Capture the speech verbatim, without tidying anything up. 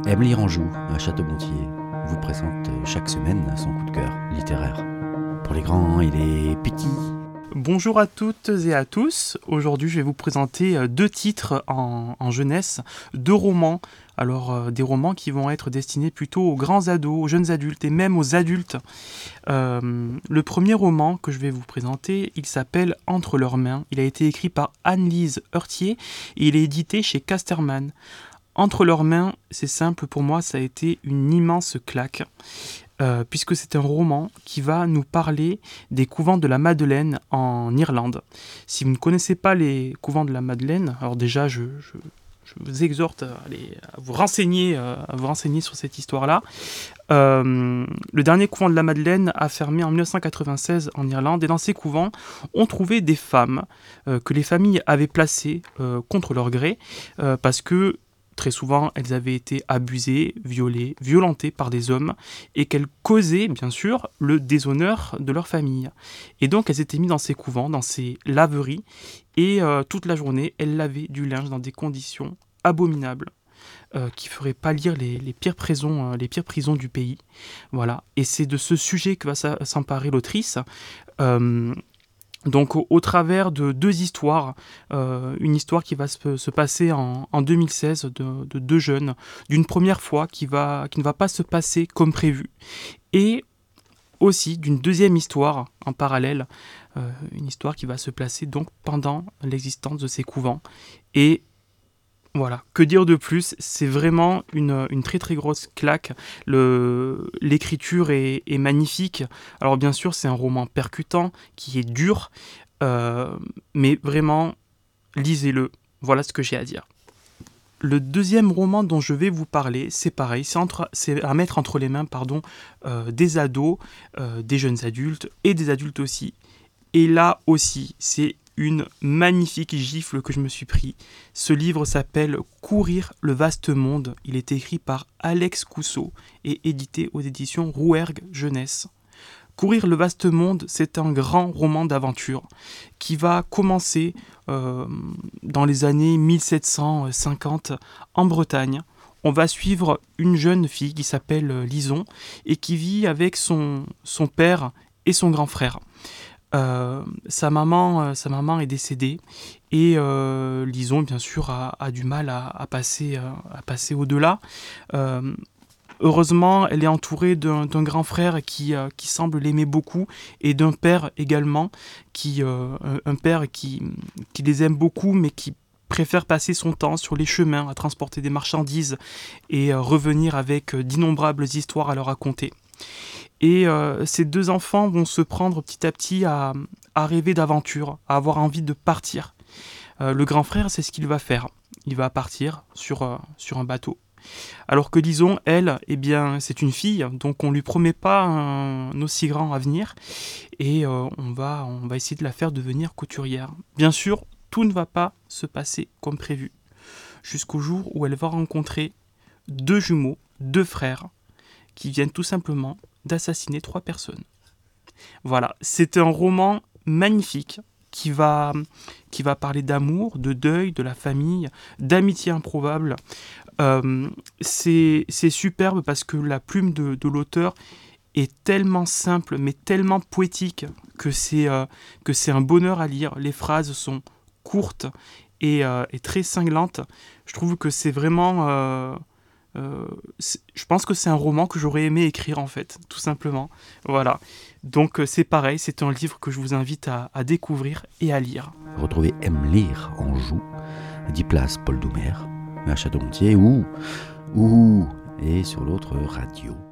Aime lire en joue, à Château-Gontier, vous présente chaque semaine son coup de cœur littéraire. Pour les grands et les petits. Bonjour à toutes et à tous. Aujourd'hui, je vais vous présenter deux titres en, en jeunesse, deux romans. Alors, euh, des romans qui vont être destinés plutôt aux grands ados, aux jeunes adultes et même aux adultes. Euh, le premier roman que je vais vous présenter, il s'appelle Entre leurs mains. Il a été écrit par Anne-Lise Heurtier et il est édité chez Casterman. Entre leurs mains, c'est simple pour moi, ça a été une immense claque. Euh, puisque c'est un roman qui va nous parler des couvents de la Madeleine en Irlande. Si vous ne connaissez pas les couvents de la Madeleine, alors déjà je, je, je vous exhorte à, aller, à, vous renseigner, euh, à vous renseigner sur cette histoire-là. Euh, le dernier couvent de la Madeleine a fermé en dix-neuf cent quatre-vingt-seize en Irlande, et dans ces couvents, on trouvait des femmes euh, que les familles avaient placées euh, contre leur gré, euh, parce que très souvent, elles avaient été abusées, violées, violentées par des hommes et qu'elles causaient, bien sûr, le déshonneur de leur famille. Et donc, elles étaient mises dans ces couvents, dans ces laveries, et euh, toute la journée, elles lavaient du linge dans des conditions abominables euh, qui feraient pâlir les, les, pires prisons, euh, les pires prisons du pays. Voilà. Et c'est de ce sujet que va s'emparer l'autrice. Euh, Donc au, au travers de deux histoires, euh, une histoire qui va se, se passer en, en deux mille seize de, de deux jeunes, d'une première fois qui, va, qui ne va pas se passer comme prévu, et aussi d'une deuxième histoire en parallèle, euh, une histoire qui va se placer donc pendant l'existence de ces couvents. Et voilà, que dire de plus, c'est vraiment une, une très très grosse claque. Le, l'écriture est, est magnifique. Alors bien sûr, c'est un roman percutant, qui est dur, euh, mais vraiment, lisez-le. Voilà ce que j'ai à dire. Le deuxième roman dont je vais vous parler, c'est pareil, c'est, entre, c'est à mettre entre les mains pardon, euh, des ados, euh, des jeunes adultes et des adultes aussi. Et là aussi, c'est une magnifique gifle que je me suis pris. Ce livre s'appelle Courir le vaste monde. Il est écrit par Alex Cousseau et édité aux éditions Rouergue Jeunesse. Courir le vaste monde, c'est un grand roman d'aventure qui va commencer euh, dans les années mille sept cent cinquante en Bretagne. On va suivre une jeune fille qui s'appelle Lison et qui vit avec son, son père et son grand frère. Euh, sa, maman, euh, sa maman est décédée et euh, Lison, bien sûr, a, a du mal à, à, passer, euh, à passer au-delà. Euh, heureusement, elle est entourée d'un, d'un grand frère qui, euh, qui semble l'aimer beaucoup et d'un père également, qui, euh, un, un père qui, qui les aime beaucoup mais qui préfère passer son temps sur les chemins à transporter des marchandises et euh, revenir avec d'innombrables histoires à leur raconter. Et euh, ces deux enfants vont se prendre petit à petit à, à rêver d'aventure, à avoir envie de partir. Euh, le grand frère, c'est ce qu'il va faire. Il va partir sur, euh, sur un bateau. Alors que Lison, elle, eh bien, c'est une fille, donc on ne lui promet pas un aussi grand avenir. Et euh, on, va, on va essayer de la faire devenir couturière. Bien sûr, tout ne va pas se passer comme prévu. Jusqu'au jour où elle va rencontrer deux jumeaux, deux frères, qui viennent tout simplement d'assassiner trois personnes. Voilà, c'est un roman magnifique qui va, qui va parler d'amour, de deuil, de la famille, d'amitié improbable. Euh, c'est, c'est superbe parce que la plume de, de l'auteur est tellement simple, mais tellement poétique que c'est, euh, que c'est un bonheur à lire. Les phrases sont courtes et, euh, et très cinglantes. Je trouve que c'est vraiment... Euh, Euh, je pense que c'est un roman que j'aurais aimé écrire en fait, tout simplement. Voilà. Donc euh, c'est pareil, c'est un livre que je vous invite à, à découvrir et à lire. Retrouvez Aime lire en joue, dix places Paul Doumer, à Château-Gontier ou, ou et sur l'autre radio.